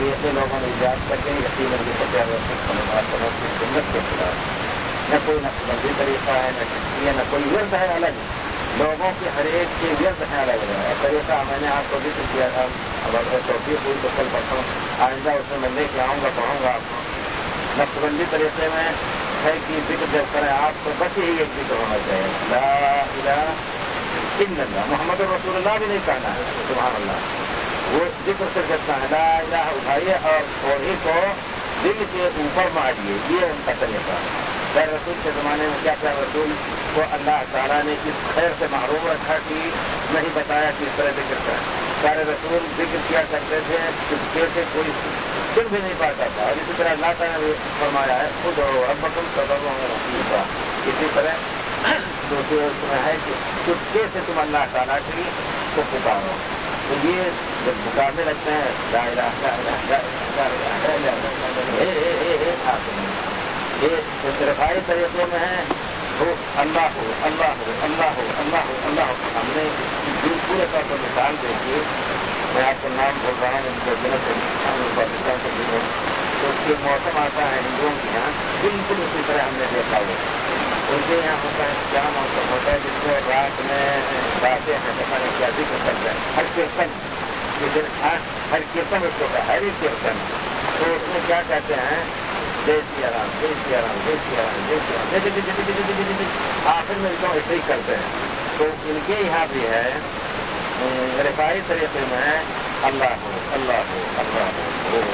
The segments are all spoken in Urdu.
طریقے لوگوں نے ایجاد کر کے یقیناً یہ فتح کی سنت کے خلاف نہ کوئی نقشبندی طریقہ ہے، نہ کشتی نہ کوئی ورد ہے الگ، لوگوں کے ہر ایک کے ورد ہے الگ الگ ہے طریقہ. میں نے آپ کو ذکر کیا تھا، اب اگر توفیق ہوئی تو کل پرسوں آئندہ اس میں لے کے آؤں گا، پڑھوں گا آپ کو. نقشبندی طریقے میں ہے کہ ذکر جب کریں آپ کو بس یہی ایک ذکر ہونا چاہیے، لا الہ الا اللہ، محمد رسول اللہ بھی نہیں کہنا ہے، سبحان اللہ. وہ ذکر سے جتنا ہے لا الہ اٹھائیے اور تھوڑی کو دل کے اوپر ماریے، یہ ان کا طریقہ ہے. غیر رسول کے زمانے میں کیا کیا رسول کو اللہ تعالیٰ نے اس خیر سے محروم رکھا کہ نہیں بتایا کہ اس طرح ذکر کریں. سارے رسول ذکر کیا کرتے تھے، چپکے سے کوئی سن بھی نہیں پاتا تھا. اور اسی طرح اللہ تعالیٰ نے فرمایا ہے خود ربکم تضرعا، اسی طرح دوسری اس میں ہے کہ چپکے سے تم اللہ تعالیٰ کی کو پکارو. تو یہ جب پکارنے لگتے ہیں لا الہ الا اللہ، یہ رفائی طریقوں میں ہے وہ اللہ ہو اللہ ہو اللہ ہو اللہ ہو اللہ ہو. ہم نے پورے طور پر مثال دیکھی، میں آپ کو نام بول رہا ہوں پاکستان کے دنوں تو اس کے موسم آتا ہے ہندوؤں کے یہاں بالکل اسی طرح ہم نے دیکھا ہوا. ان کے یہاں ہوتا ہے کیا موسم ہوتا ہے جس میں رات میں باتیں ہیں پتہ نہیں کیا ذکر کرتے ہیں، ہر کیرتن ہر کیرتن اس کو ہری کیرتن. تو اس میں کیا کہتے ہیں دیسی آرام دیسی آرام دیسی آرام دیسی آرام آخر میں تو ایسے ہی کرتے ہیں. تو ان کے یہاں بھی ہے رفائی طریقے میں اللہ ہو اللہ ہو اللہ ہو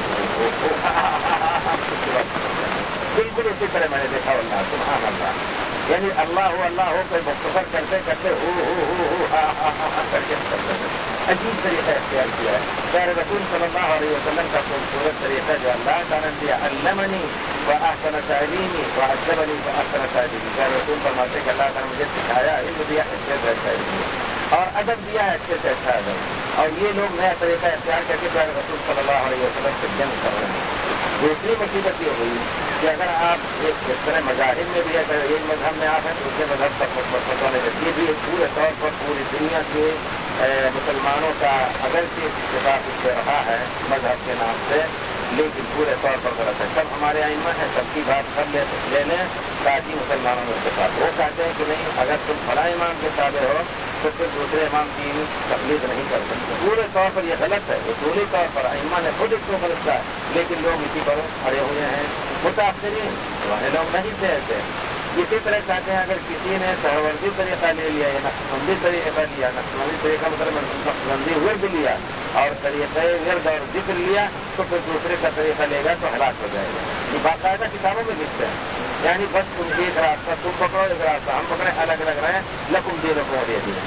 بالکل اسی طرح میں نے دیکھا اللہ سبحان اللہ، یعنی اللہ ہو کوئی مختصر کرتے کرتے کر کے کرتے ہیں. عجیب طریقہ اختیار کیا ہے. غیر رسول صلی اللہ علیہ وسلم کا خوبصورت طریقہ جو اللہ تعالیٰ نے دیا، علمنی واحسن تعلیمی وعذبنی فاحسن تعلیمی. غیر رسول فرماتے کہ اللہ تعالیٰ نے مجھے سکھایا، علم دیا، اچھے سے اچھا علم دیا، اور ادب دیا ہے اچھے سے اچھا ادب. اور یہ لوگ نیا طریقہ اختیار کر کے غیر رسول صلی اللہ علیہ وسلم سے جنگ کر رہے ہیں. دوسری مصیبت یہ ہوئی کہ اگر آپ ایک اس طرح مذاہب میں بھی اگر ایک مذہب میں آپ ہیں تو دوسرے مذہب پر بتانے لگتی ہے. یہ پورے طور پر پوری دنیا کے مسلمانوں کا اگرچہ اتفاق اس سے رہا ہے مذہب کے نام سے، لیکن پورے طور پر غلط ہے. سب ہمارے ائمہ ہیں، سب کی بات سب لے لیں تاکہ مسلمانوں میں اتفاق. وہ کہتے ہیں کہ نہیں اگر تم فلاں امام کے تابع ہو تو پھر دوسرے امام کی تقلید نہیں کر سکتے. پورے طور پر یہ غلط ہے، اصولی طور پر ائمہ نے خود اس کو غلط کہا، لیکن لوگ اسی پر کھڑے ہوئے ہیں. متاثرین وہ لوگ نہیں تھے ایسے. اسی طرح کہتے ہیں اگر کسی نے سہروردی طریقہ لے لیا یا نقشبندی طریقہ لیا، نقشبندی طریقہ مطلب نقشبندی ورد لیا اور طریقہ ورد اور ذکر لیا تو پھر دوسرے کا طریقہ لے گا تو ہلاک ہو جائے گا. یہ باقاعدہ کتابوں میں لکھتے ہیں. یعنی بس تم ایک راستہ تم پکڑو، ایک راستہ ہم پکڑیں، الگ الگ رہیں، لکم دینکم ولی دین.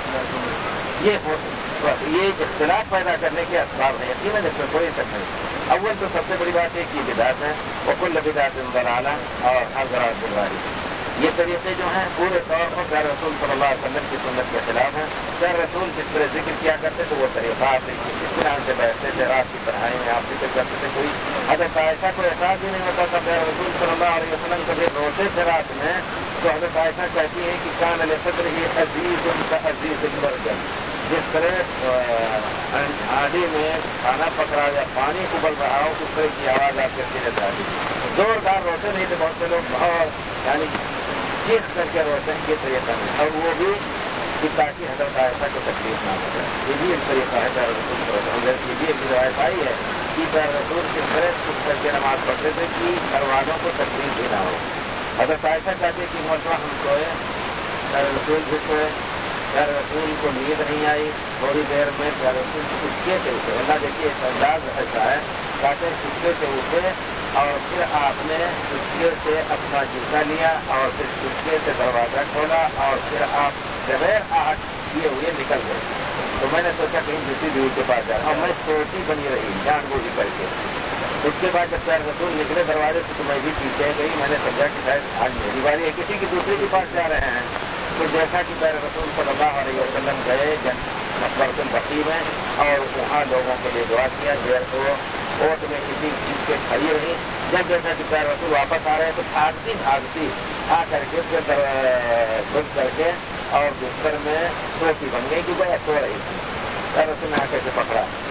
یہ اختلاف پیدا کرنے کے اسباب ہیں، یقیناً اس میں کوئی شک نہیں. اول تو سب سے بڑی بات ہے کہ بدعت ہے، وکل بدعت ضلالہ، اور ہر ضلالت گمراہی. یہ طریقے جو ہیں پورے طور پر غیر رسول صلی اللہ علیہ وسلم کی سنت کے خلاف ہیں. غیر رسول جس طرح ذکر کیا کرتے تھے وہ طریقہ آپ اس طرح سے بیٹھتے تھے، رات کی پڑھائی میں آپ ذکر کرتے تھے. کوئی حضرت عائشہ کو احساس ہی نہیں ہوتا تھا. غیر رسول صلی اللہ علیہ وسلم کبھی روتے تھے رات میں تو حضرت عائشہ کہتی ہیں کہ کان لصدر ہی عزیز کا عزیز البرجل. جس طرح آندھی میں کھانا پکڑا یا پانی ابل رہا ہو اس طرح کی آواز آپ کے سینے سے آتی. زوردار روتے نہیں تھے بہت سے لوگ، بہت یعنی چیخ کر کے روتے ہیں. یہ طریقہ نہیں، اور وہ بھی تاکہ حضرت عائشہ کو تکلیف نہ ہو جائے. یہ بھی ایک طریقہ ہے غیر رسول صلی اللہ علیہ وسلم. یہ بھی ایک روایت آئی ہے کہ غیر رسول کس طرح چپ کر کے نماز پڑھتے تھے کہ گھر والوں کو تکلیف بھی نہ ہو. حضرت عائشہ کہتے کہ مرتبہ ہم سوئے، غیر رسول بھی سوئے، غیر رسول کو نیند نہیں آئی، تھوڑی دیر میں غیر رسول چپکے سے اٹھے. اللہ دیکھیے اس انداز ایسا ہے، کہتے ہیں چپکے سے اٹھے اور پھر آپ نے چپکے سے اپنا جوتا لیا اور پھر چپکے سے دروازہ کھولا اور پھر آپ بغیر آہٹ کیے ہوئے نکل گئے. تو میں نے سوچا کہیں دوسری بیوی کے پاس جا رہا ہوں، میں سوچی بنی رہی جان بوجھ کر کے. اس کے بعد جب غیر رسول نکلے دروازے سے تو میں بھی پیچھے گئی. میں نے سمجھا کہ شاید آج میری باری ہے، کسی کی دوسرے کے پاس جا رہے ہیں. تو جیسا کہ غیر رسول صلی اللہ علیہ وسلم گئے مقبرۃ البقیع میں اور وہاں لوگوں کے لیے دعا کیا، دیر کو کوٹ میں کسی چیز کے کھڑی رہی. جب جیسا کہ غیر رسول واپس آ رہے ہیں تو بھاگتی آ کر کے پھر گھس کر کے اور بستر میں سوتی بن گئی کہ وہ سو رہی تھی. غیر رسول نے آ کر کے پکڑا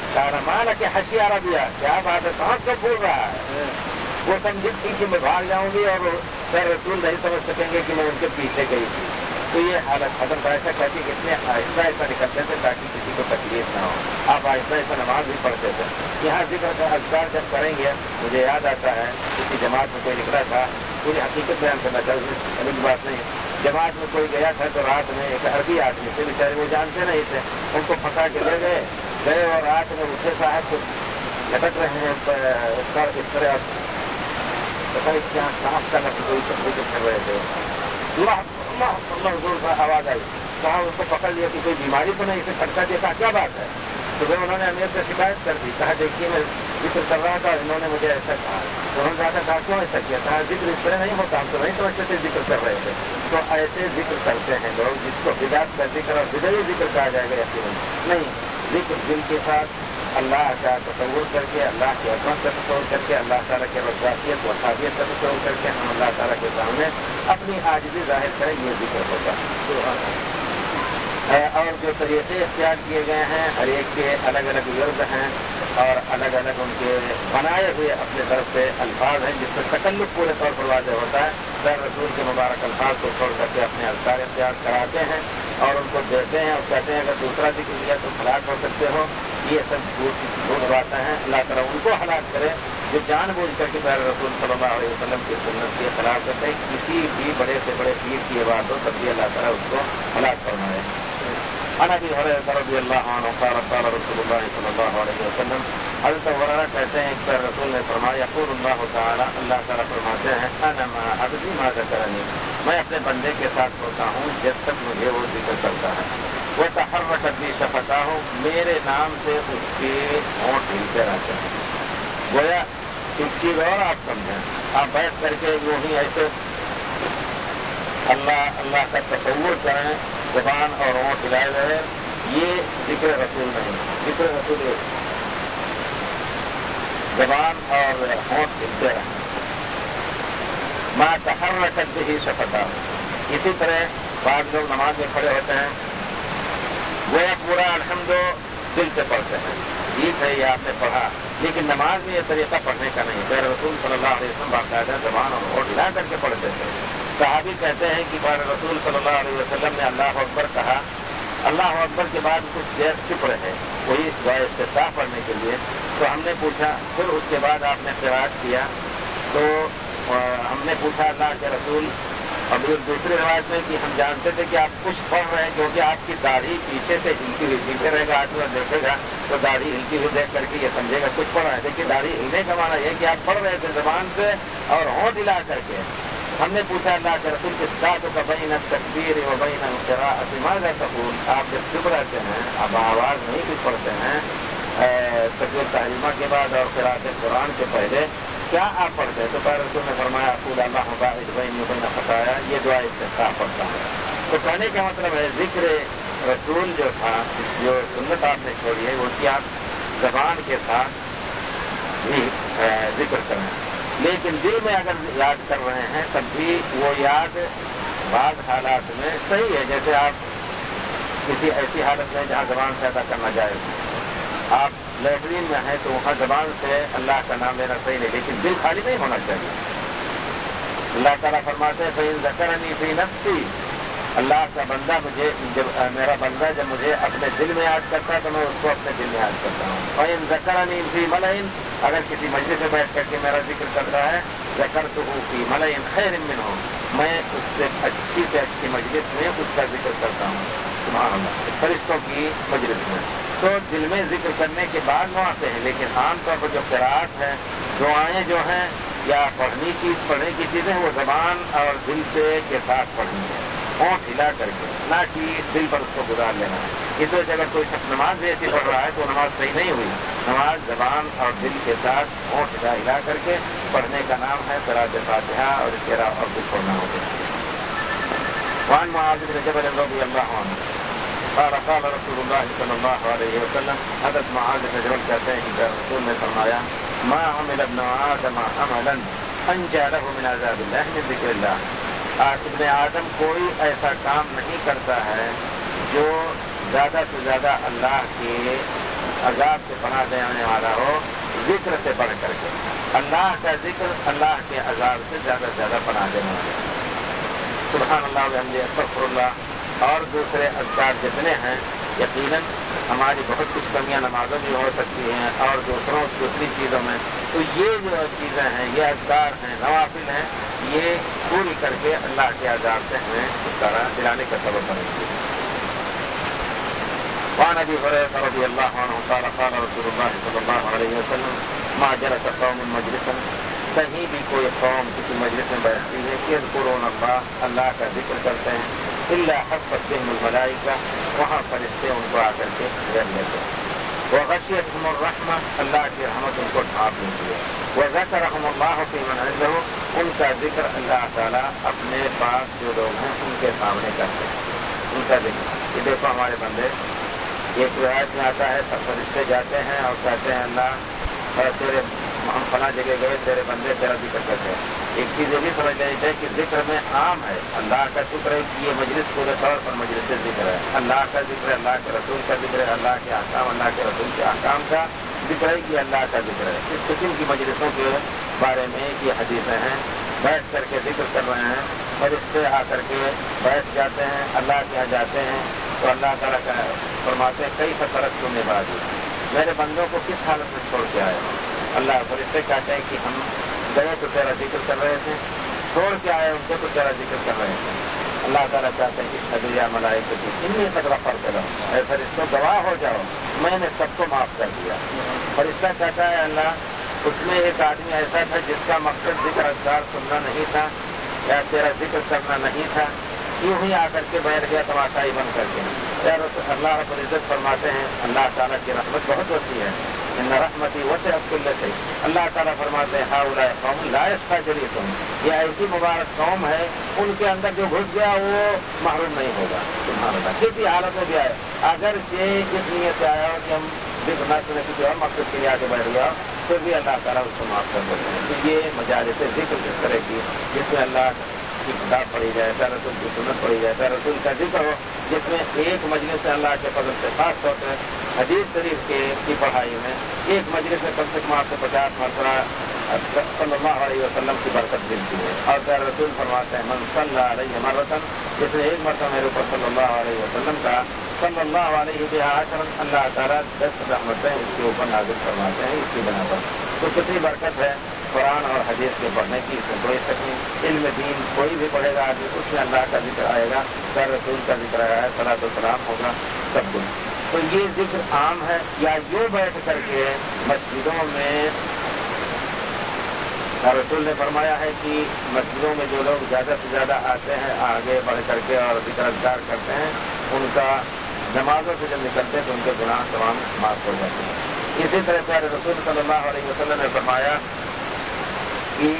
کارمان کے حشی عربیہ کیا بات ہے کہاں سے بول رہا ہے. وہ سمجھی تھی کہ میں بھاگ جاؤں گی اور پھر رسول نہیں سمجھ سکیں گے کہ میں ان کے پیچھے گئی تھی. تو یہ حالت حضرت عائشہ کہتی کہ اتنے آہستہ آہستہ نکلتے تھے تاکہ کسی کو تکلیف نہ ہو. آپ آہستہ آہستہ نماز بھی پڑھتے تھے. یہاں ذکر کا اذکار جب کریں گے مجھے یاد آتا ہے کسی جماعت میں کوئی نکلا تھا, پوری حقیقت بیان کرنا چاہیے, ابھی کی بات نہیں. جماعت میں کوئی گیا تھا تو رات میں ایک عربی آدمی تھے, بیچارے وہ جانتے نہیں تھے, ان کو پھنسا کے لے گئے اور رات میں اٹھے صاحب کچھ لٹک رہے ہیں اس طرح پتا یہاں صاف کرنا کوئی ذکر کر رہے تھے. اللہ حضور کا آواز آئی, کہا اس کو پکڑ لیا کہ کوئی بیماری تو نہیں, اسے کھٹکا دیا, کہا کیا بات ہے. تو پھر انہوں نے امیر سے شکایت کر دی, کہا دیکھیے میں ذکر کر رہا تھا, انہوں نے مجھے ایسا کہا. تو انہوں نے کہا تھا کیوں ایسا کیا, کہا ذکر اس طرح نہیں ہوتا, ہم تو نہیں سمجھتے تھے ذکر کر رہے تھے. تو ایسے ذکر کرتے ہیں لوگ جس کو بدعت کا ذکر اور بدعی ذکر کہا جائے گا یقیناً نہیں. ذکر دل کے ساتھ اللہ کا تصور کر کے, اللہ کی عظمت کا تصور کر کے, اللہ تعالیٰ کی رضایت و خاصیت کا تصور کر کے ہم اللہ تعالیٰ کے سامنے اپنی عاجزی ظاہر کریں, یہ ذکر ہوتا ہے. اور جو طریقے اختیار کیے گئے ہیں ہر ایک کے الگ الگ ورد ہیں اور الگ الگ ان کے بنائے ہوئے اپنے طرف سے الفاظ ہیں جس سے تکلف پورے طور پر واضح ہوتا ہے. در رسول کے مبارک الفاظ کو چھوڑ کر کے اپنے اذکار اختیار کراتے ہیں اور ان کو دیتے ہیں اور کہتے ہیں اگر دوسرا ذکر لیا تو ہلاک ہو سکتے ہو. یہ سب جھوٹ باتیں ہیں. اللہ تعالیٰ ان کو ہلاک کرے جو جان بوجھ کر کے پیارے رسول صلی اللہ علیہ وسلم کی سنت کے خلاف کرتے ہیں. کسی بھی بڑے سے بڑے پیر کی عبادت ہو تب بھی اللہ تعالیٰ اس کو ہلاک فرمائے. عن ابی ہریرہ رضی اللہ عنہ قال قال رسول اللہ صلی اللہ علیہ وسلم, حضرت ہریرہ کہتے ہیں کہ رسول نے فرمایا یقول اللہ تعالیٰ, اللہ تعالیٰ فرماتے ہیں انا مع عبدی ما ذکرنی, میں اپنے بندے کے ساتھ ہوتا ہوں جب تک مجھے وہ ذکر کرتا ہے. وہ تحرکت بی شفتاہ, میرے نام سے اس کے ہونٹ ہلتے رہتے ہیں. گویا ایک چیز اور آپ سمجھیں, آپ بیٹھ کر کے یوں ہی ایسے اللہ کا تصور کریں, زبان اور ہونٹ ہلائے رہے, یہ ذکر رسول نہیں. ذکر رسول زبان اور ہونٹ ہلتے رہیں. ما تحرکت بہ شفتاہ. اسی طرح بعض لوگ نماز میں کھڑے ہوتے ہیں, وہ پورا الحمد دل سے پڑھتے ہیں. ٹھیک ہے, یہ آپ نے پڑھا, لیکن نماز میں یہ طریقہ پڑھنے کا نہیں. پیر رسول صلی اللہ علیہ وسلم باقاعدہ زبان اور ہونٹ ہلا کر کے پڑھتے تھے. صحابی کہتے ہیں کہ پیر رسول صلی اللہ علیہ وسلم نے اللہ اکبر کہا, اللہ اکبر کے بعد کچھ دیر چپ رہے وہی دعا استفتاح پڑھنے کے لیے. تو ہم نے پوچھا, پھر اس کے بعد آپ نے قرات کیا, تو ہم نے پوچھا اللہ کے رسول, اب دوسری روایت میں کہ ہم جانتے تھے کہ آپ کچھ پڑھ رہے ہیں کیونکہ آپ کی داڑھی پیچھے سے ہلتی ہوئی, پیچھے رہے گا آدمی اور دیکھے گا تو داڑھی ہلتی ہوئی دیکھ کر کے یہ سمجھے گا کچھ پڑھ رہے ہیں. دیکھیے داڑھی ہلنے کا معنی یہ کہ آپ پڑھ رہے تھے زبان سے اور ہونٹ ہلا کر کے. ہم نے پوچھا اللہ کے رسول کے ساتھ کا بین التکبیر و بین القراءۃ ماذا تقول, آپ جب چپ رہتے ہیں, آپ آواز نہیں بھی پڑھتے ہیں تکبیر تحریمہ کے بعد اور قراءت قرآن کے پہلے, کیا آپ پڑھتے ہیں؟ تو پیر رسول نے فرمایا اقول اللہم باعث بینی و بین خطایا, یہ دعا استفتاح پڑھتا ہے. تو کہنے کا مطلب ہے ذکر رسول جو تھا, جو سنت آپ نے چھوڑی ہے, وہ کہ آپ زبان کے ساتھ بھی ذکر کریں, لیکن دل میں اگر یاد کر رہے ہیں تب بھی وہ یاد بعض حالات میں صحیح ہے. جیسے آپ کسی ایسی حالت میں جہاں زبان سے ادا کرنا جائز ہے, آپ لیٹرین میں ہیں تو وہاں زبان سے اللہ کا نام لینا صحیح نہیں, لیکن دل خالی نہیں ہونا چاہیے. اللہ تعالیٰ فرماتے ہیں فَإِن ذَكَرَنِي فِي نَفْسِي, اللہ کا بندہ میرا بندہ جب مجھے اپنے دل میں یاد کرتا ہے تو میں اس کو اپنے دل میں یاد کرتا ہوں. فَإِن ذَكَرَنِي فِي مَلَئٍ, اگر کسی مجلس میں بیٹھ کر کے میرا ذکر کرتا ہے, ذَكَرْتُهُ فِي مَلَئٍ خَيْرٍ مِّنْهُ, میں اس سے اچھی مجلس میں اس کا ذکر کرتا ہوں. سبحان اللہ, فرشتوں کی مجلس میں. تو دل میں ذکر کرنے کے بعد مواقع ہیں, لیکن عام طور پر جو قرات ہے, دعائیں جو ہیں یا پڑھنے کی چیزیں وہ زبان اور دل کے ساتھ پڑھنی ہے, ہونٹ ہلا کر کے, نہ کہ دل پر اس کو گزار لینا ہے. اس وجہ سے اگر کوئی شخص نماز بھی ایسی پڑھ رہا ہے تو نماز صحیح نہیں ہوئی. نماز زبان اور دل کے ساتھ ہونٹ ہلا کر کے پڑھنے کا نام ہے قرات فاتحہ, اور اس کے علاوہ اور کچھ پڑھنا ہوتا ہے. وعن معاذ بن جبل رضی اللہ عنہ قال قال رسول اللہ صلی اللہ علیہ وسلم, حضرت معاذ بن جبل کہتے ہیں کہ رسول نے فرمایا ما عمل ابن آدم عملا انجا له من عذاب اللہ من ذکر اللہ, ابن آدم کوئی ایسا کام نہیں کرتا ہے جو زیادہ سے زیادہ اللہ کے عذاب سے پناہ دینے والا ہو ذکر سے بڑھ کر کے. اللہ کا ذکر اللہ کے عذاب سے زیادہ سے زیادہ پناہ دینے والا ہے. سبحان اللہ وبحمدہ استغفر اللہ اور دوسرے اذکار جتنے ہیں یقیناً ہماری بہت کچھ کمیاں نمازوں میں ہو سکتی ہیں اور دوسری چیزوں میں. تو یہ جو چیزیں ہیں یہ اذکار ہیں نوافل ہیں یہ پوری کر کے اللہ کے عذاب سے ہمیں چھٹکارا دلانے کا سبب بنے گی. وعن ابي هريره رضي الله عنه قال قال رسول الله صلى الله عليه وسلم ما جلس قوم مجلسا کہیں بھی کوئی قوم کسی مجلس میں بیٹھتی ہے کہ یذکرون اللہ اللہ کا ذکر کرتے ہیں الا حفت بهم الملائکہ وہاں فرشتے ان کو آ کر کے گھیر لیتے ہیں. وغشیتهم الرحمہ اللہ کی رحمت ان کو ڈھانپ لیتی ہے. وذکرهم اللہ فی من عنده ان کا ذکر اللہ تعالیٰ اپنے پاس جو لوگ ہیں ان کے سامنے کرتے ہیں ان کا ذکر. یہ دیکھو ہمارے بندے ایک روایت میں آتا ہے سب فرشتے جاتے ہیں اور کہتے ہیں اللہ تیرے ہم فلاں جگہ گئے تیرے بندے تیرا ذکر کرتے ہیں. ایک چیز یہ بھی سمجھ لینی چاہیے کہ ذکر میں عام ہے. اللہ کا شکر ہے کہ یہ مجلس پورے طور پر مجلس ذکر ہے. اللہ کا ذکر ہے اللہ کے رسول کا ذکر ہے اللہ کے احکام اللہ کے رسول کے احکام کا ذکر ہے کہ اللہ کا ذکر ہے. اس قسم کی مجلسوں کے بارے میں یہ حدیثیں ہیں بیٹھ کر کے ذکر کر رہے ہیں فرشتے آ کر کے بیٹھ جاتے ہیں اللہ کے یہاں جاتے ہیں تو اللہ تعالیٰ کا فرماتے ہیں کئی فطرت سننے بعد میرے بندوں کو کس حالت میں چھوڑ کے آئے. اللہ فرشتے کہتے ہیں کہ ہم گئے تو تیرا ذکر کر رہے تھے چھوڑ کے آئے ان کو تو تیرا ذکر کر رہے تھے. اللہ تعالیٰ چاہتے ہیں کہ حدیہ ملائکتی انی تک رفر کرو اے فرشتوں گواہ ہو جاؤ میں نے سب کو معاف کر دیا. فرشتہ کہتا ہے اللہ اس میں ایک آدمی ایسا تھا جس کا مقصد ذکر اذکار سننا نہیں تھا یا تیرا ذکر کرنا نہیں تھا یوں ہی آ کر کے بیٹھ گیا تماشائی بن کر کے. اللہ رب العزت فرماتے ہیں اللہ تعالیٰ کی رحمت بہت ہوتی ہے ان رحمتی وسعت کل شیء. اللہ تعالیٰ فرماتے ہیں ہؤلاء قوم لا یشقی جلیسهم یہ ایسی مبارک قوم ہے ان کے اندر جو گھس گیا وہ محروم نہیں ہوگا. سبحان اللہ. کسی حالت میں بھی آئے اگر یہ اس نیت سے آیا ہو کہ ہم ذکر نہ سنے کسی اور مقصد کے لیے آگے بیٹھ گیا پھر بھی اللہ تعالیٰ اس کو معاف کر دیتے ہیں. تو یہ مجالس ذکر کس طرح کی جس میں اللہ کی کتاب پڑھی جائے یا رسول کی سنت پڑھی جائے یا رسول کا ذکر ہو جس میں ایک مجلس سے اللہ کے فضل سے خاص طور پہ حدیث شریف کی پڑھائی میں ایک مجلس میں کم سے کم آپ سے 50 مرتبہ صلی اللہ علیہ وسلم کی برکت ملتی ہے. اور پھر رسول فرماتے ہیں من صلی علیہ مرتن جس نے ایک مرتبہ میرے اوپر صلی اللہ علیہ وسلم کا صلی اللہ علیہ وسلم اللہ تعالیٰ 10 رحمتیں اس کے اوپر نازل فرماتے ہیں اس کی بنا پر. تو کتنی برکت ہے قرآن اور حدیث کے پڑھنے کی. اس میں کوئی شک نہیں. علم دین کوئی بھی پڑھے گا آدمی اس میں اللہ کا ذکر آئے گا پھر رسول کا ذکر آیا ہے صلاۃ والسلام ہوگا سب کچھ. تو یہ ذکر عام ہے یا یوں بیٹھ کر کے مسجدوں میں رسول نے فرمایا ہے کہ مسجدوں میں جو لوگ زیادہ سے زیادہ آتے ہیں آگے بڑھ کر کے اور ذکر اذکار کرتے ہیں ان کا نمازوں سے جب نکلتے ہیں تو ان کے گناہ تمام معاف ہو جاتے ہیں. اسی طرح پیارے رسول صلی اللہ علیہ وسلم نے فرمایا کہ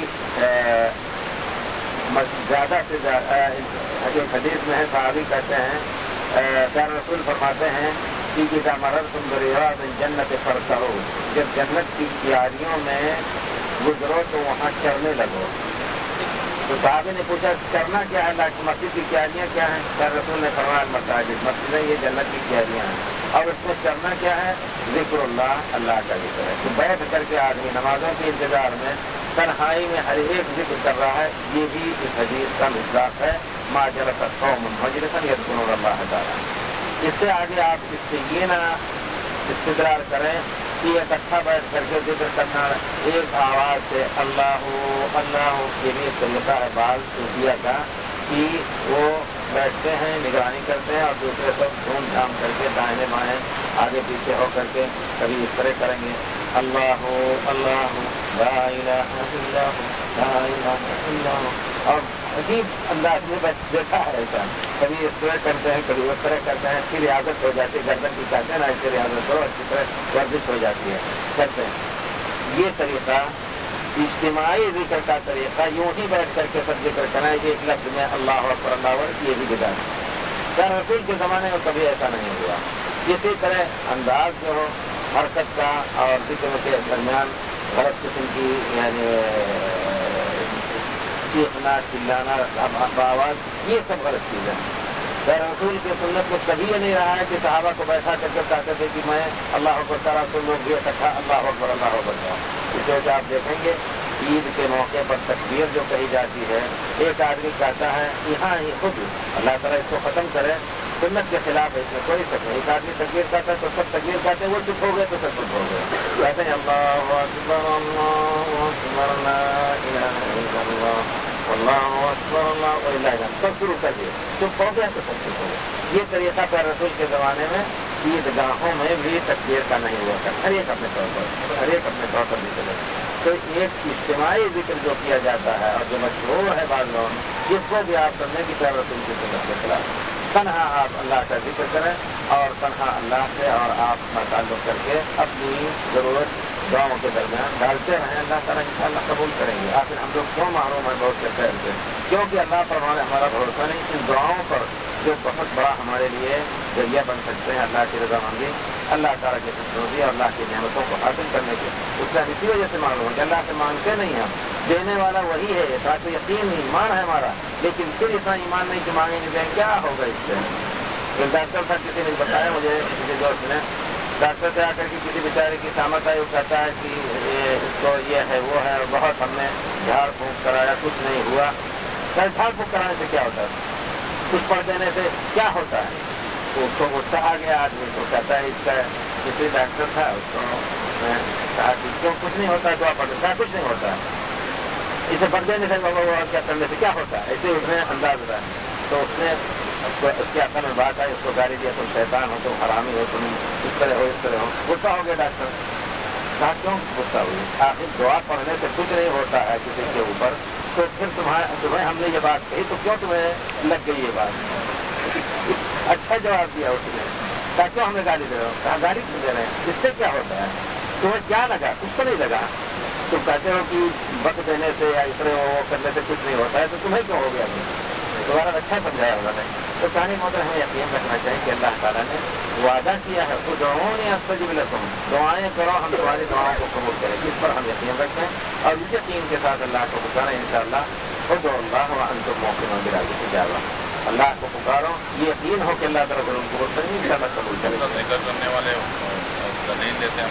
زیادہ سے زیادہ حدیث میں ہے صحابی کہتے ہیں پیارے رسول فرماتے ہیں کہ اذا مررتم بریاض الجنت فرتعوا جب جنت کی کیاریوں میں گزرو تو وہاں چرنے لگو. تو صحابی نے پوچھا چرنا کیا ہے مسجد کی کیاریاں کیا ہیں. پیارے رسول نے فرمایا مساجد مسجدیں یہ جنت کی کیاریاں ہیں اور اس میں چرنا کیا ہے ذکر اللہ اللہ کا ذکر ہے. تو بیٹھ کر کے آدمی نمازوں کے انتظار میں تنہائی میں ہر ایک ذکر کر رہا ہے. یہ بھی اس حدیث کا مصداق ہے ما جلس قوم مجلسا یذکرون اللہ تعالیٰ. اس سے آگے آپ اس سے یہ نہ استدلال کریں کہ اکٹھا بیٹھ کر کے ذکر کرنا ایک آواز سے اللہ اللہ یہ بھی طریقہ ہے بعض صوفیہ کا کہ وہ بیٹھتے ہیں نگرانی کرتے ہیں اور دوسرے سب دھوم دھام کر کے دائیں بائیں آگے پیچھے ہو کر کے کبھی اس طرح کریں گے اللہ اللہ لا الہ الا لا الہ الا اور عجیب انداز میں دیکھا ہے ایسا کبھی اس طرح کرتے ہیں کبھی اس طرح کرتے ہیں پھر عادت ہو جاتی ہے گردن کی کہتے ہیں نا اس لیے عادت کرو اچھی طرح ورزش ہو جاتی ہے کرتے ہیں. یہ طریقہ اجتماعی ذکر کا طریقہ یوں ہی بیٹھ کر کے سب ذکر کرنا ہے کہ ایک لفظ میں اللہ اکبر اللہ اکبر یہ بھی بدعت ہے. خیر رسول کے زمانے میں کبھی ایسا نہیں ہوا. اسی طرح انداز جو ہو حرکت کا اور ذکر کے درمیان غلط قسم کی یعنی چیخنا چلانا آواز یہ سب غلط چیزیں. رسول کی سنت میں کبھی یہ نہیں رہا ہے کہ صحابہ کو بیٹھا کر کے کہتے تھے کہ میں اللہ اکبر کرا تو لوگ بھی اکٹھا اللہ اکبر کرا. اس وجہ آپ دیکھیں گے عید کے موقع پر تکبیر جو کہی جاتی ہے، ایک آدمی کہتا ہے یہاں ہی خود اللہ تعالیٰ اس کو ختم کرے، سنت کے خلاف ہے، اس میں کوئی شک نہیں. ایک آدمی تکبیر کہتا ہے تو سب تکبیر کہتے ہیں، وہ چپ ہو گئے تو سب چپ ہو گئے. کہتے ہیں اللہ اکبر اللہ اکبر لا الہ الا اللہ اللہ اکبر اللہ الہ الا اللہ، سب شروع کر دیے، چپ ہو گیا تو سب چپ ہو گئے. یہ طریقہ پیارے رسول کے زمانے میں عیدگاہوں میں بھی تکبیر کا نہیں ہوا کرتا، ہر ایک اپنے طور پر بھی چلے. تو ایک اجتماعی ذکر جو کیا جاتا ہے اور جو مشہور ہے بعض لوگوں میں، جس کو بھی آپ سمجھیں کہ پیارے رسول کی سنت کے خلاف، تنہا آپ اللہ کا ذکر کریں اور تنہا اللہ سے اور آپ تعلق کر کے اپنی ضرورت دعاؤں کے درمیان ڈالتے رہیں. اللہ تعالیٰ انشاءاللہ قبول کریں گے. آخر ہم لوگ کیوں محروم ہیں بہت سے خیر سے؟ کیونکہ اللہ پر ہمارا بھروسہ نہیں. ان دعاؤں پر جو بہت بڑا ہمارے لیے ذریعہ بن سکتے ہیں اللہ کی رضامندی، اللہ تعالیٰ کی خوشنودی اور اللہ کی نعمتوں کو حاصل کرنے کے، اس کا اسی وجہ سے معلوم ہے کہ اللہ سے مانگتے نہیں ہم، دینے والا وہی ہے. ساتھ یقین ایمان ہے ہمارا، لیکن پھر اتنا ایمان نہیں کہ مانگیں گے کیا ہوگا اس سے. ایک ڈاکٹر تھا، کسی نے بتایا مجھے، کسی دوست نے، ڈاکٹر سے آ کر کے کسی بیچارے کی سامت آئی، وہ کہتا ہے کہ اس کو یہ ہے وہ ہے، بہت ہم نے جھاڑ پھونک کرایا کچھ نہیں ہوا. جھاڑ پھونک کرانے سے کیا ہوتا ہے؟ کچھ پڑھ دینے سے کیا ہوتا ہے؟ اس کو غصہ آ گیا آدمی کو، کہتا ہے اس کا کسی ڈاکٹر تھا، اس کو میں کہا کہ کیوں کچھ نہیں ہوتا ہے، دعا پڑھ دیتا ہے، کچھ نہیں ہوتا ہے، اسے پڑھ دینے سے کیا کرنے سے کیا ہوتا ہے، ایسے اس نے انداز رہا. تو اس نے اس کے عقل میں بات آئی، اس کو گالی دیا، تم شیطان ہو، تم حرامی ہو، تم اس طرح ہو، اس طرح ہو. غصہ ہو گیا ڈاکٹر. کہا کیوں غصہ ہوئی؟ آخر دعا پڑھنے سے کچھ نہیں ہوتا ہے کسی کے اوپر، تو پھر تمہیں ہم نے یہ بات کہی تو کیوں تمہیں لگ گئی یہ بات؟ اچھا جواب دیا اس نے. کہا کیوں ہمیں گالی دے رہے ہو؟ کہا گالی کیوں دے رہے ہیں؟ اس سے کیا ہوتا ہے؟ تمہیں کیا لگا؟ کچھ تو نہیں لگا. تم کہتے ہو کہ وقت دینے سے یا اس طرح وہ کرنے سے کچھ نہیں ہوتا ہے، تو تمہیں کیوں ہو گیا؟ دوبارہ اچھا سمجھایا انہوں نے. تو کہانی موقع ہمیں یقین رکھنا چاہیے کہ اللہ تعالیٰ نے وعدہ کیا ہے، تو استجب لکم، دعائیں کرو ہم تمہاری دعاؤں کو قبول کریں. اس پر ہم یقین رکھیں اور اس یقین کے ساتھ اللہ کو پکاریں. انشاءاللہ خود اللہ وانتم موقنون بالإجابہ. اللہ کو پکارو، یہ یقین ہو کہ اللہ تعالیٰ کو قبول کریں گے، انشاءاللہ قبول کریں گے. کرنے والے نہیں دیتے ہیں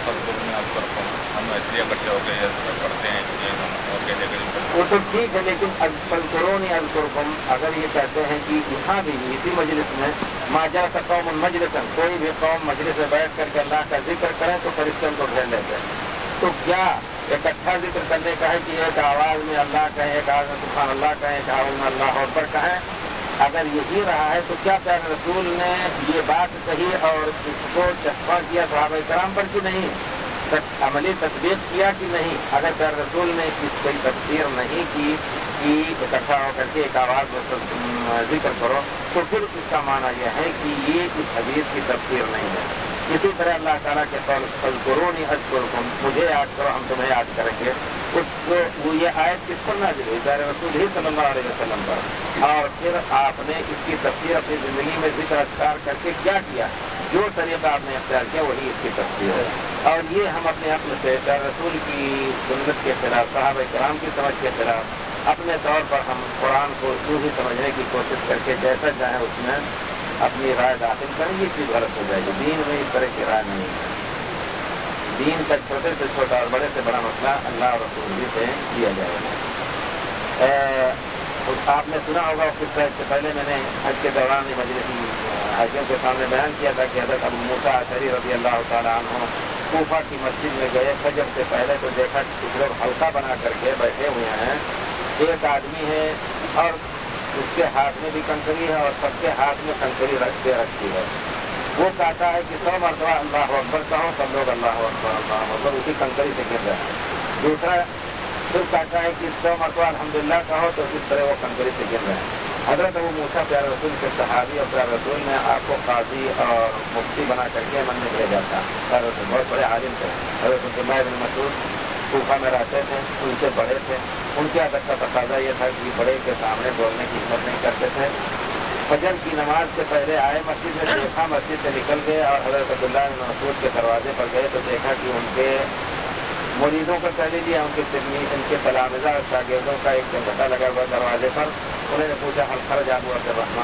ہم اس لیے اکٹھے ہو کے پڑھتے ہیں اور کہتے ہیں وہ تو ٹھیک ہے، لیکن اذکرونی اذکرکم اگر یہ کہتے ہیں کہ یہاں بھی اسی مجلس میں ما جاء قوم مجلسا، کوئی بھی قوم مجلس میں بیٹھ کر کے اللہ کا ذکر کریں تو فرشتے ان کو گھیر لیتے ہیں. تو کیا اکٹھا ذکر کرنے کا ہے کہ ایک آواز میں اللہ کہیں، ایک آواز میں سبحان اللہ کہیں، ایک آواز میں اللہ اکبر کہیں؟ اگر یہی رہا ہے تو کیا پیارے رسول نے یہ بات کہی اور اس کو چسپاں کیا صحابہ کرام پر کہ نہیں؟ عملی تصدیق کیا کہ نہیں؟ اگر پیارے رسول نے اس کوئی تفسیر نہیں کی کہ اکٹھا ہو کر کے ایک آواز میں ذکر کرو، تو پھر اس کا معنی یہ ہے کہ یہ اس حدیث کی تفسیر نہیں ہے. اسی طرح اللہ تعالیٰ کے قول اذکرونی اذکرکم، مجھے یاد کرو ہم تمہیں یاد کریں گے، وہ یہ آیت کس پر نازل ہوئی؟ پیارے رسول ہی صلی اللہ علیہ وسلم پر. اور پھر آپ نے اس کی تفسیر اپنی زندگی میں ذکر اذکار کر کے کیا کیا؟ جو طریقہ آپ نے اختیار کیا وہی اس کی تفسیر ہے. اور یہ ہم اپنے عقل سے پیارے رسول کی سنت کے خلاف، صحابہ کرام کی سمجھ کے خلاف اپنے طور پر ہم قرآن کو یوں ہی سمجھنے کی کوشش کر کے جیسا چاہیں اس میں اپنی رائے داخل کریں گے، چیز غلط ہو جائے گی. دین میں اس طرح کی رائے نہیں ہے. دین کا چھوٹے سے چھوٹا اور بڑے سے بڑا مسئلہ اللہ اور رسول ہی سے دیا جائے گا. آپ نے سنا ہوگا اس سے پہلے میں نے حج کے دوران مجلس حاجیوں کے سامنے بیان کیا تھا کہ حضرت ابو موسیٰ اشعری رضی اللہ تعالیٰ عنہ کوفہ کی مسجد میں گئے. فجر سے پہلے تو دیکھا کہ کچھ لوگ حلقہ بنا کر کے بیٹھے ہوئے ہیں. ایک آدمی ہے اور اس کے ہاتھ میں بھی کنکری ہے اور سب کے ہاتھ میں کنکری رکھتی ہے. وہ کہتا ہے کہ 100 مرتبہ اللہ اکبر کہو، سب لوگ اللہ اکبر اللہ اکبر اسی کنکری سے گر رہے ہیں. دوسرا پھر کہتا ہے کہ 100 مرتبہ الحمدللہ کہو، تو اس طرح وہ کنکری سے گر رہے ہیں. حضرت ابو موسیٰ پیارے رسول کے صحابی اور پیارے رسول نے آپ کو قاضی اور مفتی بنا کر کے یمن میں بھیجا تھا. پیارے رسول بہت بڑے عالم تھے. حضرت عبداللہ بن مسعود کوفہ میں رہتے تھے، ان سے بڑے تھے. ان کے ادب کا تقاضا یہ تھا کہ بڑے کے سامنے بولنے کی ہمت نہیں کرتے تھے. فجر کی نماز سے پہلے آئے مسجد میں، دیکھا مسجد سے نکل گئے اور حضرت عبداللہ بن مسعود کے دروازے پر گئے تو دیکھا کہ ان کے مریدوں کا کہہ لیجیے، ان کے تلامذہ اور شاگردوں کا ایک جھنڈا لگا ہوا دروازے پر. انہوں نے پوچھا هل خرج ابو عبد الرحمن،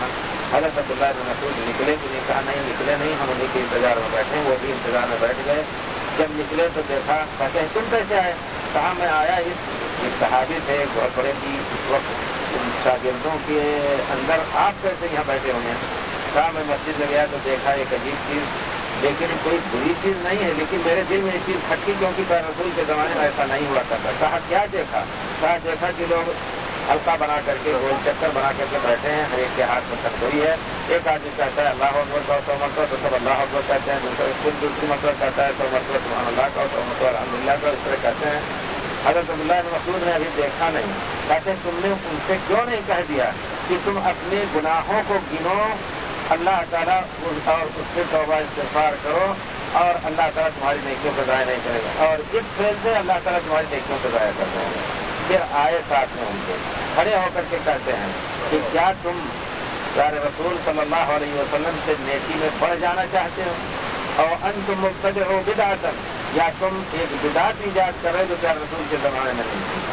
حضرت عبداللہ بن مسعود نکلے کہ نہیں؟ کہا نہیں نکلے نہیں، ہم انہیں کے انتظار میں بیٹھے. وہ بھی انتظار میں بیٹھ گئے. جب نکلے تو دیکھا، کہتے ہیں تم کیسے آئے؟ کہا میں آیا ایک صحابی تھے بہت بڑے کی اس وقت ان شاگردوں کے اندر، آپ کیسے یہاں بیٹھے ہوئے ہیں؟ کہا میں مسجد میں گیا تو دیکھا ایک عجیب چیز، لیکن کوئی بری چیز نہیں ہے، لیکن میرے دل میں ایک چیز کھٹکی کیونکہ پیغمبر رسول کے زمانے میں ایسا نہیں ہوا کرتا. کہا کیا دیکھا؟ کہا دیکھا کہ لوگ حلقہ بنا کر کے گول چکر بنا کر کے بیٹھے ہیں، ہر ایک کے ہاتھ میں تنگوئی ہے. ایک آدمی کہتا ہے اللہ اکبر کہو 100 مرتبہ تو سب اللہ اکبر کہتے ہیں، دوسری مرتبہ کہتا ہے 100 مرتبہ سبحان اللہ کہو، 100 مرتبہ الحمدللہ کہو، اس طرح کہتے ہیں. حضرت عبداللہ بن مسعود نے ابھی دیکھا نہیں. کہتے ہیں تم نے ان سے کیوں نہیں کہہ دیا کہ تم اپنے گناہوں کو گنو، اللہ تعالیٰ اور اس سے توبہ استغفار کرو، اور اللہ تعالیٰ تمہاری نیکیوں کو ضائع نہیں کرے گا، اور اس فعل سے اللہ تعالیٰ تمہاری نیکیوں کو ضائع کر دیں گے. پھر آئے ساتھ میں ان کے کھڑے ہو کر کے کہتے ہیں کہ کیا تم پیارے رسول صلی اللہ علیہ وسلم سے نیکی میں بڑھ جانا چاہتے ہو؟ اور انتم مبتدعوا بدعۃ، یا تم ایک بدعت ایجاد کر رہے جو پیارے رسول کے زمانے میں نہیں تھی.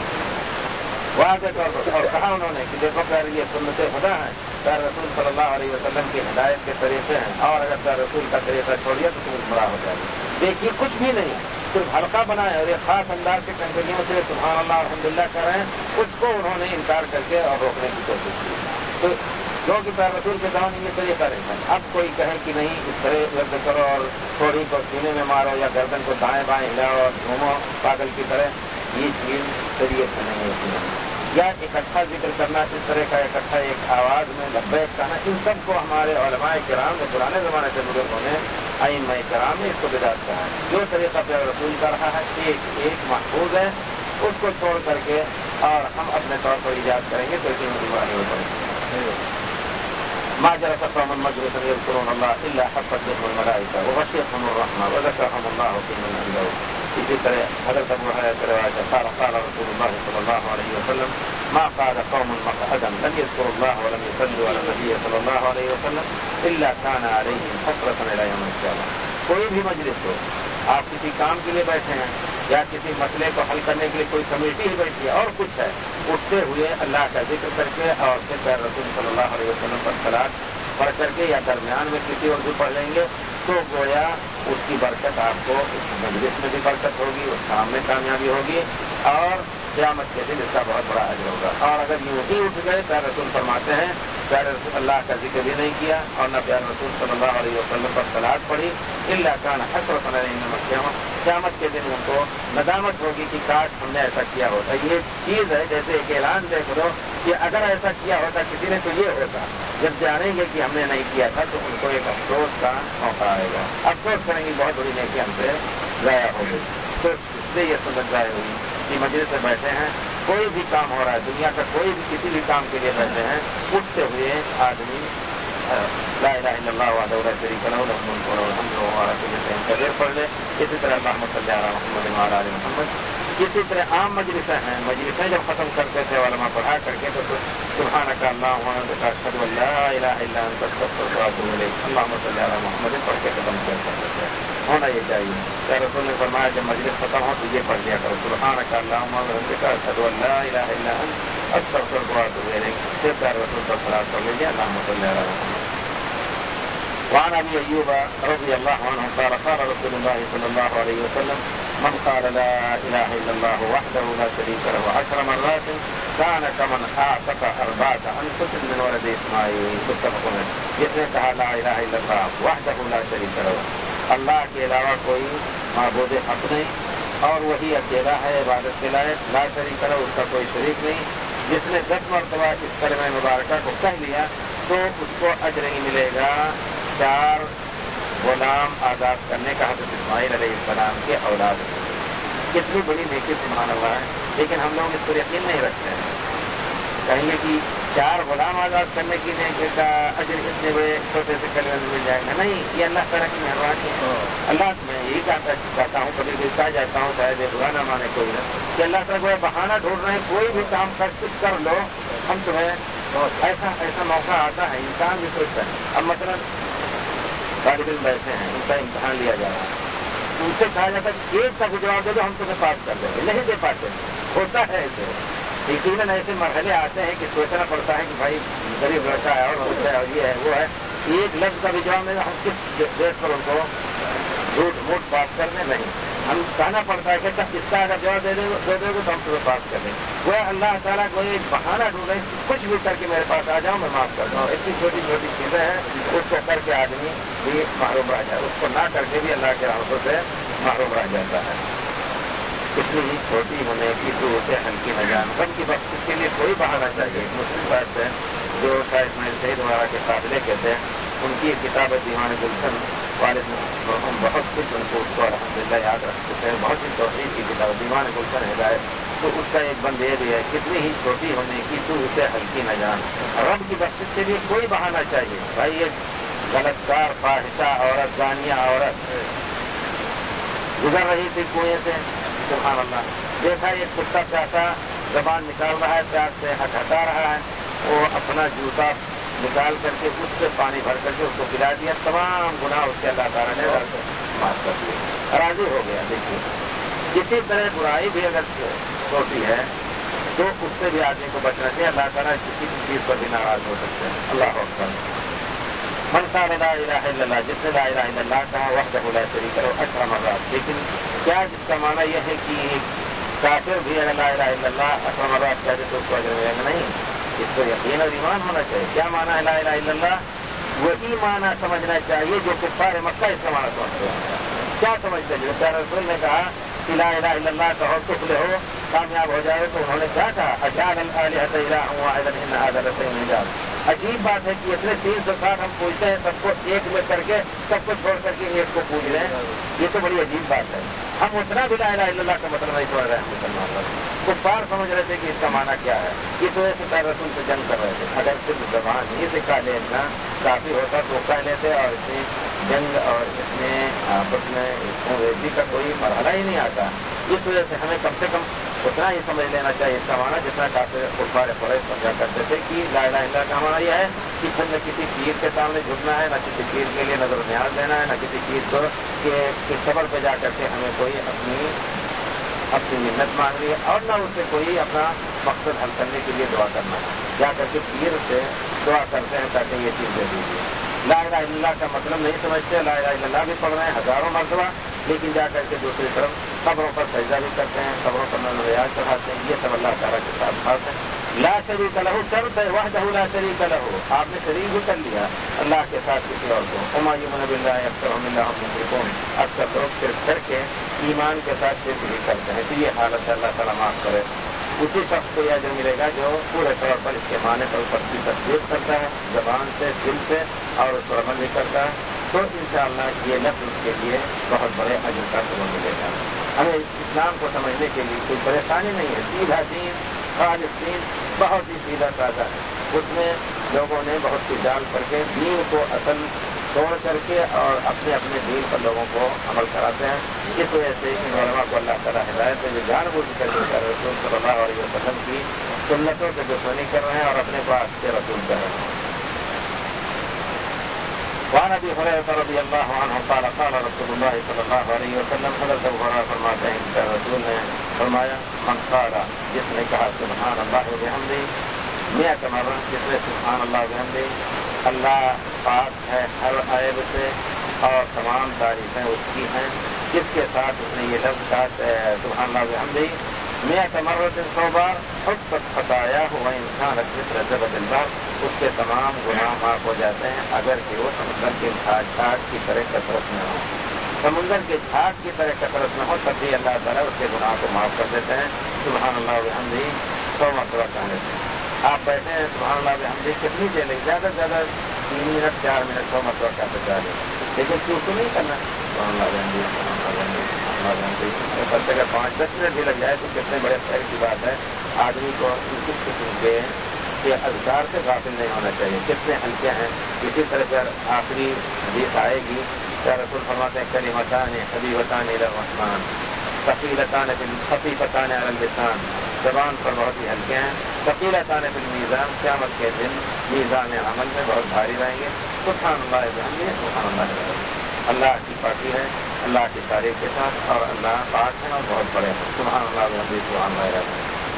واضح طور پر اور کہا انہوں نے کہ دیکھو پیارے یہ سنت خدا ہے، پیارے رسول صلی اللہ علیہ وسلم کی ہدایت کے طریقے ہیں، اور اگر پیارے رسول کا طریقہ چھوڑیا تو تم گمراہ ہو جائے گی. دیکھیے کچھ بھی نہیں، صرف حلقہ بنائے اور ایک خاص انداز کے کنٹینیو سے سبحان اللہ الحمدللہ کر رہے ہیں، اس کو انہوں نے انکار کر کے اور روکنے کی کوشش کی. تو جو کہ پیارے رسول کے زمانے میں طریقہ رہتا ہے. اب کوئی کہے کہ نہیں اس طرح رد کرو اور تھوڑی کو سینے میں مارو یا گردن کو دائیں بائیں ہلاؤ اور گھومو پاگل کی طرح، یہ چیز طریقے سے نہیں ہوتی ہے. یا اکٹھا ذکر کرنا، اس طرح کا اکٹھا ایک آواز میں لبیک کہنا، ان سب کو ہمارے علماء کرام نے پرانے زمانے سے بزرگوں نے ائمہ کرام نے اس کو بدعت کہا ہے. جو طریقہ پیارے رسول کا رہا ہے ایک محفوظ ہے، اس کو چھوڑ کر کے اور ہم اپنے طور پر ایجاد کریں گے تو اسی میں دیوانی ہو پڑے گی. ما جرس قوم مجلسا يذكرون الله الا حفت بهم الملائكه وغشيتهم الرحمه وذكرهم الله في من عنده. اسی طرح حضرت ابو ہریرہ سے روایت ہے قال رسول الله صلی اللہ علیہ وسلم ما قعد قوم مقعدا لم يذكروا الله ولم يصلوا على النبي صلی اللہ علیہ وسلم الا كان عليهم حسرة الى يوم القيامة. کوئی بھی مجلس ہو، آپ کسی کام کے لیے بیٹھے ہیں یا کسی مسئلے کو حل کرنے کے لیے کوئی کمیٹی ہی بیٹھی ہے اور کچھ ہے، اٹھتے ہوئے اللہ کا ذکر کر کے اور پھر پیارے رسول صلی اللہ علیہ وسلم پر صلاۃ پڑھ کر کے یا درمیان میں کسی اردو پڑھ لیں گے تو گویا اس کی برکت آپ کو اس مجلس میں بھی برکت ہوگی، اس کام میں کامیابی ہوگی، اور قیامت کے دن اس کا بہت بڑا اجر ہوگا. اور اگر یوں ہی اٹھ گئے، پیارے رسول فرماتے ہیں پیارے رسول اللہ کا ذکر بھی نہیں کیا اور نہ پیارے رسول صلی اللہ علیہ وسلم پر صلاۃ پڑھی، الا کان حسرۃ علیہم یوم القیامہ، قیامت کے دن ان کو ندامت ہوگی کہ کاش ہم نے ایسا کیا ہوتا. یہ چیز ہے جیسے ایک اعلان دیکھ لو کہ اگر ایسا کیا ہوتا کسی نے تو یہ ہوتا. جب جانیں گے کہ ہم نے نہیں کیا تھا تو ان کو ایک افسوس کا موقع آئے گا، افسوس کریں گے بہت بڑی نیکی ہم سے ضائع ہو گئی. تو اس سے یہ سمجھ ضائع ہوئی کہ مجلس سے بیٹھے ہیں، کوئی بھی کام ہو رہا ہے دنیا کا، کوئی بھی کسی بھی کام کے لیے بیٹھے ہیں، اٹھتے ہوئے آدمی لا الہ الا اللہ وحدہ لا شریک لہ لہ الملک ولہ الحمد وهو على كل شيء قدیر پڑھ لے. اسی طرح اللہم صلی علی محمد وعلی آل محمد. اسی طرح عام مجلسیں جب ختم کرتے تھے علماء پڑھا کر کے تو سبحانک اللہم وبحمدک اشہد ان لا الہ الا انت استغفرک واتوب الیک، اللہم صلی علی محمد پڑھ کے ختم کیا کرتے تھے. ہونا یہ چاہیے. کہ رسول نے فرمایا جب مجلس ختم ہو تو یہ پڑھ لیا کرو سبحانک اللہم وبحمدک اشہد ان لا الہ الا انت استغفرک واتوب الیک. پھر پیارے رسول پر صلاۃ پڑھ لیجیے اللہم صلی علی محمد. وعن ابي ايوب رضي الله عنه قال قال رسول الله صلى الله عليه وسلم من قال لا اله الا الله وحده لا شريك له 10 مرات كان كمن اعتق 4 انفس من ولد اسماعيل. متفق علیہ. جس نے کہا لا الہ الا اللہ وحده لا شريك له، اللہ کے علاوہ کوئی معبود حق نہیں اور وہی اکیلا ہے عبادت کے لائق، لا شریک له اس کا کوئی شریک نہیں. جس نے 10 مرتبہ اس کلمہ مبارکہ کو کہہ لیا تو اس کو اجر ہی ملے گا 4 غلام آزاد کرنے کا حضرت اسماعیل علیہ السلام کے اولاد. کتنی بڑی نیکی سبحان اللہ ہے، لیکن ہم لوگ اس پر یقین نہیں رکھتے ہیں. کہیں گے کہ 4 غلام آزاد کرنے کی نیکی کا اجر اتنے بڑے چھوٹے سے کلمے میں مل جائے گا. نہیں، یہ اللہ تعالیٰ کی مہربانی ہے. اللہ میں یہی کہتا ہوں، کبھی بھی کہا جاتا ہوں شاید یہ برا نہ مانے کوئی نہ، کہ اللہ تعالیٰ کو بہانہ ڈھونڈ رہے ہیں کوئی بھی کام کر لو، ہم تمہیں ایسا موقع آتا ہے. انسان بھی سوچتا ہے. اب مثلا طالب علم بیٹھے ہیں، ان کا امتحان لیا جا رہا ہے، ان سے کہا جاتا ہے کہ ایک کا جواب دے دو ہم تمہیں پاس کر دیں گے، نہیں دے پاتے. ہوتا ہے ایسے یقیناً ایسے مرحلے آتے ہیں کہ سوچنا پڑتا ہے کہ بھائی غریب لڑکا ہے اور یہ ہے وہ ہے، ایک لفظ کا بھی جواب میں ہم کس بیس پر ان کو جھوٹ موٹ بات کرنے نہیں، ہم کہنا پڑتا ہے کہ اس کا اگر جواب دے دو گے تو ہم تمہیں بات کر دیں گے۔ وہ اللہ تعالیٰ کو ایک بہانہ ڈھونڈے، کچھ بھی کر کے میرے پاس آ جاؤ میں معاف کرتا ہوں۔ اتنی چھوٹی چھوٹی چیزیں ہیں، اس کو کر کے آدمی بھی محروم رہ جائے، اس کو نہ کر کے بھی اللہ کے رحمتوں سے محروم رہ جاتا ہے۔ اتنی ہی چھوٹی ہونے کی تو اسے ہلکی نہ جان، غم کی بخش کے لیے کوئی بہانا چاہیے۔ مسلم بات ہے جو شاہ اسماعیل سعید وغیرہ کے قابلے کہتے ہیں، ان کی کتاب دیوان گلشن والد مرحوم بہت کچھ ان کو اس کو الحمدللہ یاد رکھ چکے ہیں، بہت ہی توحید کی کتاب دیوان گلشن ہدایت، تو اس کا ایک بند یہ بھی ہے، کتنی ہی چھوٹی ہونے کی تو اسے ہلکی نہ جان، رب کی بخش کے لیے کوئی بہانا چاہیے۔ بھائی یہ غلط کار فاحشہ عورت زانیہ عورت گزر رہی تھی کنویں سے، سبحان اللہ، دیکھا یہ کتا پیاسا زبان نکال رہا ہے، پیاس سے ہٹا رہا ہے، وہ اپنا جوتا نکال کر کے اس سے پانی بھر کر کے اس کو پلا دیا، تمام گناہ اس کے اللہ تعالیٰ نے معاف کر دیا، راضی ہو گیا۔ دیکھیے کسی طرح برائی بھی اگر چھوٹی ہے تو اس سے بھی آدمی کو بچنا چاہیے، اللہ تعالیٰ کسی بھی چیز پر بھی ناراض ہو سکتے ہیں۔ اللہ اکبر۔ من قال لا الہ الا اللہ، جس نے لا الہ الا اللہ کہا وحدہ لا شریک لہ 18 مرات، لیکن کیا جس کا معنی یہ ہے کہ کافر بھی اگر لا الہ الا اللہ 18 مرات کہتے تو اس کو اجر ملے گا؟ نہیں، اس کو یقین اور ایمان ہونا چاہیے۔ کیا معنی ہے لا الہ الا اللہ؟ وہی معنی سمجھنا چاہیے جو کفار مکہ اس کا معنی سمجھتے ہیں۔ کیا سمجھتے ہیں؟ پیارے رسول نے کہا کہ لا الہ الا اللہ کہو تفلحو، کامیاب ہو جائے، تو انہوں نے کیا کہا؟ اجعل الآلہۃ الہا واحدا ان ھذا لشیء عجاب۔ عجیب بات ہے کہ اتنے 360 ہم پوچھتے ہیں، سب کو ایک میں کر کے سب کو چھوڑ کر کے ایک کو پوچھ رہے ہیں، یہ تو بڑی عجیب بات ہے۔ ہم اتنا بھی لا الہ الا اللہ کا مطلب نہیں سمجھ رہے ہیں مسلمان لوگ، کفار سمجھ رہے تھے کہ اس کا معنی کیا ہے، اس وجہ سے پیارے رسول سے جنگ کر رہے تھے۔ اگر صرف زبان ہی سے کہہ لینا کافی ہوتا تو کہہ لیتے، اور اس میں جنگ اور اس میں آپس میں انگریزی کا کوئی مرحلہ ہی نہیں آتا۔ اس وجہ سے ہمیں کم سے کم اتنا ہی سمجھ لینا چاہیے اس کا معنی جتنا کافر کفار قریش سمجھا کرتے تھے کہ لا الہ الا اللہ کا معنی یہ ہے کہ نہ کسی پیر کے سامنے جھکنا ہے، نہ کسی پیر کے لیے نظر و نیاز دینا ہے، نہ کسی چیز کو کہ قبر پہ جا کر کے ہمیں کوئی اپنی منت مانگ رہی ہے، اور نہ اس سے کوئی اپنا مقصد حل کرنے کے لیے دعا کرنا ہے، جا کر کے پیر سے دعا کرتے ہیں تاکہ یہ چیز دے دیجیے۔ لا الہ الا اللہ کا مطلب نہیں سمجھتے، لا الہ الا اللہ بھی پڑھ رہے ہیں ہزاروں مرتبہ، لیکن جا کر کے دوسری طرف قبروں پر سجدہ بھی کرتے ہیں، قبروں پر نظر و نیاز چڑھاتے ہیں، یہ سب اللہ تعالیٰ کے ساتھ خاص ہے۔ لا شریک لہ شرط ہے، وحدہ لا شریک لہ، آپ نے شریک بھی کر لیا اللہ کے ساتھ کسی اور کو۔ وما یؤمن باللہ اکثرهم الا هم مشرکون، اکثر لوگ شرک کر کے ایمان کے ساتھ شرک بھی کرتے ہیں، تو یہ حالت ہے، اللہ تعالیٰ معاف کرے۔ اسی شخص کو یہ اجر ملے گا جو پورے طور پر اس کے معنی پر اوپر کی تصدیق کرتا ہے، زبان سے، دل سے، اور اس پر عمل بھی کرتا ہے، تو انشاءاللہ یہ لفظ اس کے لیے بہت بڑے اجر کا سبب ملے گا۔ ہمیں اسلام کو سمجھنے کے لیے کوئی پریشانی نہیں ہے، سیدھا دین، خالص دین، بہت ہی سیدھا سادہ ہے۔ اس میں لوگوں نے بہت سی ڈال کر کے دین کو اصل چھوڑ کر کے اور اپنے اپنے دین پر لوگوں کو عمل کراتے ہیں۔ اس وجہ سے ان علماء کو اللہ تعالیٰ ہدایت ہے، جان بوجھ کر کے رسول صلی اللہ علیہ وسلم کی سنتوں سے دشمنی کر رہے ہیں اور اپنے کو اچھے رسول کر رہے ہیں۔ وعن ابی ہریرہ رضی اللہ عنہ قال قال رسول اللہ صلی اللہ علیہ وسلم، حضرت ابو ہریرہ فرماتے ہیں کہ رسول نے فرمایا، من قال، جس نے کہا سبحان اللہ وبحمدہ 100 مرہ، جس نے سبحان اللہ وبحمدہ، اللہ پاک ہے ہر عیب سے اور تمام تعریفیں اس کی ہیں، جس کے ساتھ اس نے یہ لفظ کہا سبحان اللہ وبحمدہ 100 مرہ 100 بار، حطت خطایاہ وإن مثل زبد البحر، اس کے تمام گناہ معاف ہو جاتے ہیں اگر کہ وہ سمندر کے جھاگ کی طرح کثرت نہ ہو۔ سمندر کے جھاگ کی طرح کثرت نہ ہو تب بھی اللہ تعالیٰ اس کے گناہ کو معاف کر دیتے ہیں سبحان اللہ وبحمدہ 100 مرتبہ کہنے سے۔ آپ بیٹھے ہیں سبحان اللہ وبحمدہ کتنی دیر لگے؟ زیادہ سے زیادہ 3 منٹ 4 منٹ 100 مرتبہ کہتے چاہیے، لیکن کیوں تو نہیں کرنا سبحان اللہ وبحمدہ سبحان اللہ وبحمدہ سبحان اللہ وبحمدہ، کرتے اگر 5-10 منٹ بھی لگ جائے تو کتنے بڑے خیر کی بات ہے۔ آدمی کو کسی قسم کے اذکار سے غافل نہیں ہونا چاہیے، کتنے ہلکے ہیں۔ اسی طرح پر آخری حدیث آئے گی، کیا رسول فرماتے ہیں کلمتان حبیبتان الی الرحمن ثقیلتان خفیفتان علی اللسان، زبان پر بہت ہی ہلکے ہیں، ثقیلتان فی المیزان، قیامت کے دن میزان عمل میں بہت بھاری رہیں گے۔ سبحان اللہ وبحمدہ سبحان اللہ وبحمدہ، اللہ کی پاکی ہے، اللہ کی تعریف کے ساتھ، اور اللہ پاک ہے اور بہت بڑے ہیں، سبحان اللہ وبحمدہ سبحان اللہ وبحمدہ۔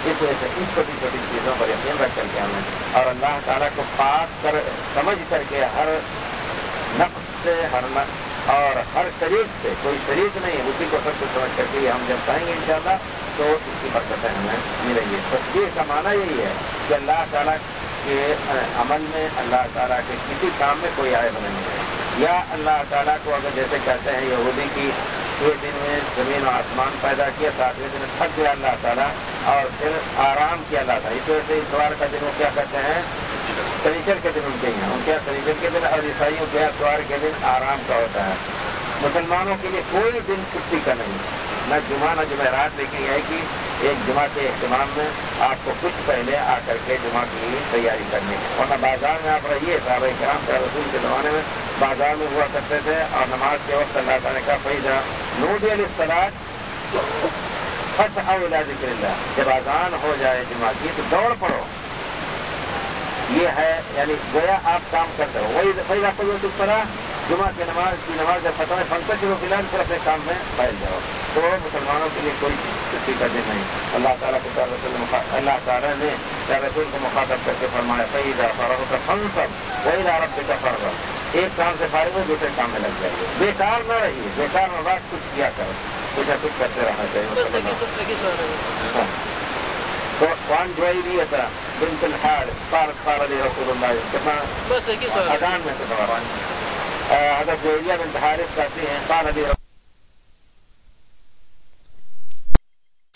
اس وجہ سے ان چھوٹی چھوٹی چیزوں پر یقین رکھ کر کے ہمیں اور اللہ تعالیٰ کو پاک کر سمجھ کر کے ہر نفس سے اور ہر شریک سے کوئی شریک نہیں ہے، اسی کو سب کچھ سمجھ کر کے ہم جب چاہیں گے انشاءاللہ تو اس کی برکتیں ہمیں ملیں گی۔ تصویر کا معنی یہی ہے کہ اللہ تعالیٰ کے عمل میں، اللہ تعالیٰ کے کسی کام میں کوئی عیب نہیں ہے، یا اللہ تعالیٰ کو اگر جیسے کہتے ہیں یہودی کی 6 دن میں زمین و آسمان پیدا کیا، 7ویں دن تھک گیا اللہ تعالیٰ اور پھر آرام کیا اللہ تعالیٰ، اس وجہ سے اتوار کا دن وہ کیا کہتے ہیں، شنیچر کے دن ان کے یہاں، ان کے شنیچر کے دن، اور عیسائیوں کے اتوار کے دن آرام کا ہوتا ہے۔ مسلمانوں کے لیے کوئی دن چھٹی کا نہیں، نہ جمعہ نہ جمعرات، لیکن یہ ہے کہ ایک جمعہ کے اہتمام میں آپ کو کچھ پہلے آ کر کے جمعہ کی تیاری کرنی ہے، ورنہ بازار میں آپ رہیے، صحابہ کرام کے رسول کے زمانے میں بازار میں ہوا کرتے تھے اور نماز کے وقت اللہ تعالیٰ کا فیضا نودی للصلاۃ فاسعوا الی ذکر اللہ، جب اذان ہو جائے جمعہ کی تو دوڑ پڑو، یہ ہے یعنی گویا آپ کام کرتے ہو۔ وہی فیضا قضیت الصلاۃ، جمعہ کی نماز جب ختم ہے فانتشروا فی الارض، پھر اپنے کام میں پھیل جاؤ۔ تو مسلمانوں کے لیے کوئی چھٹی کا دن نہیں۔ اللہ تعالیٰ کو اللہ تعالیٰ نے رسول کو مخاطب کر کے فرمایا فَإِذَا فَرَغْتَ فَانصَبْ وَإِلَىٰ رَبِّكَ فَارْغَب، ایک کام سے فارغ ہو دوسرے کام میں لگ جائیے، بیکار نہ رہیے، بیکار میں بات کچھ کیا کرو، کچھ نہ کچھ کرتے رہنا چاہیے۔ تو وان جویریۃ بنت الحارث قالت قال لي رسول اللہ، کتنا اذان میں سے حضرت جویریہ بنت حارث کہتی ہیں قال لي